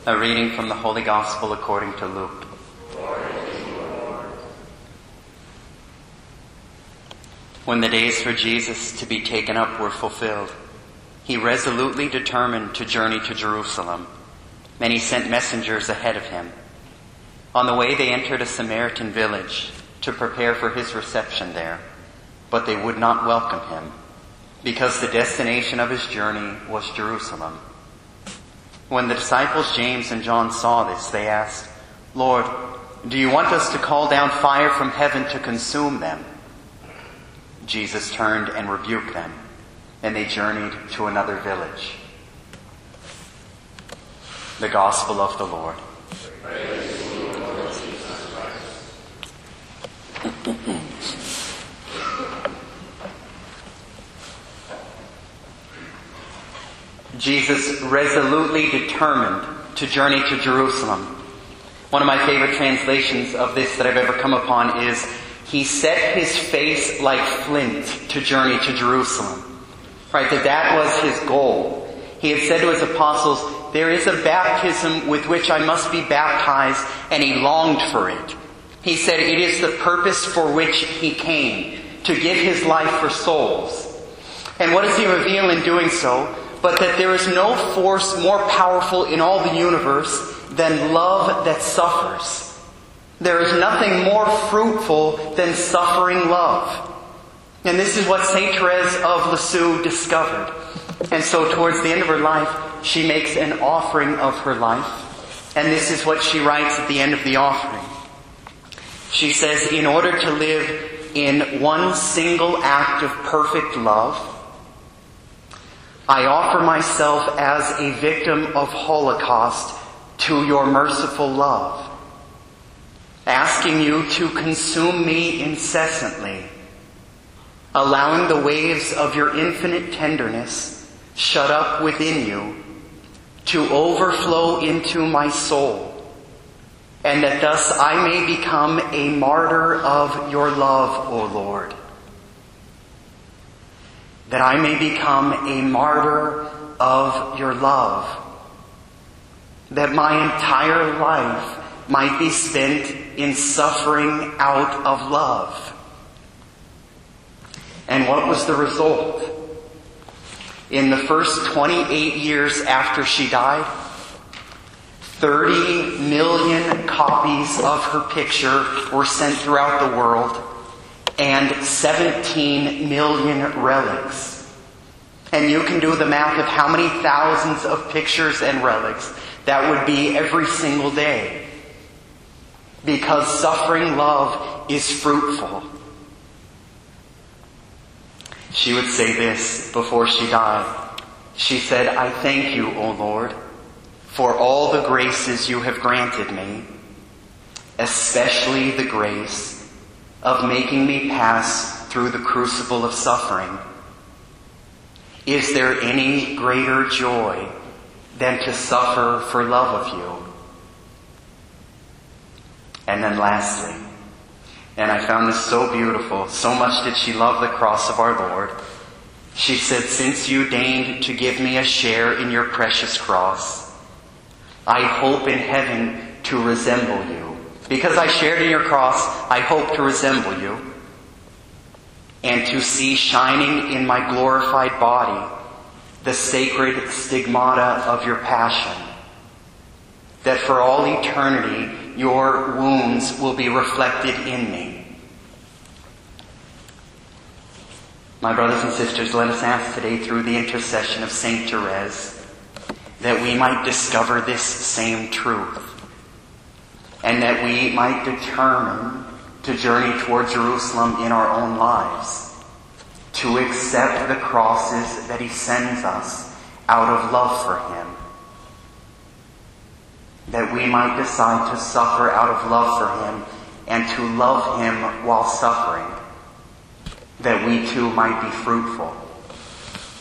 A reading from the Holy Gospel according to Luke. When the days for Jesus to be taken up were fulfilled, he resolutely determined to journey to Jerusalem, and he sent messengers ahead of him. On the way they entered a Samaritan village to prepare for his reception there, but they would not welcome him, because the destination of his journey was Jerusalem. When the disciples James and John saw this, they asked, "Lord, do you want us to call down fire from heaven to consume them?" Jesus turned and rebuked them, and they journeyed to another village. The Gospel of the Lord. Praise to you, Lord Jesus Christ. Jesus resolutely determined to journey to Jerusalem. One of my favorite translations of this that I've ever come upon is, he set his face like flint to journey to Jerusalem. Right, that was his goal. He had said to his apostles, there is a baptism with which I must be baptized, and he longed for it. He said it is the purpose for which he came, to give his life for souls. And what does he reveal in doing so? But that there is no force more powerful in all the universe than love that suffers. There is nothing more fruitful than suffering love. And this is what St. Therese of Lisieux discovered. And so towards the end of her life, she makes an offering of her life. And this is what she writes at the end of the offering. She says, in order to live in one single act of perfect love, I offer myself as a victim of Holocaust to your merciful love, asking you to consume me incessantly, allowing the waves of your infinite tenderness shut up within you to overflow into my soul, and that thus I may become a martyr of your love, O Lord. That I may become a martyr of your love. That my entire life might be spent in suffering out of love. And what was the result? In the first 28 years after she died, 30 million copies of her picture were sent throughout the world, and 17 million relics. And you can do the math of how many thousands of pictures and relics that would be every single day. Because suffering love is fruitful. She would say this before she died. She said, I thank you, O Lord, for all the graces you have granted me, especially the grace of making me pass through the crucible of suffering. Is there any greater joy than to suffer for love of you? And then lastly, and I found this so beautiful, so much did she love the cross of our Lord, she said, since you deigned to give me a share in your precious cross, I hope in heaven to resemble you. Because I shared in your cross, I hope to resemble you, and to see shining in my glorified body the sacred stigmata of your passion, that for all eternity your wounds will be reflected in me. My brothers and sisters, let us ask today through the intercession of St. Therese that we might discover this same truth, and that we might determine to journey toward Jerusalem in our own lives, to accept the crosses that he sends us out of love for him, that we might decide to suffer out of love for him and to love him while suffering, that we too might be fruitful.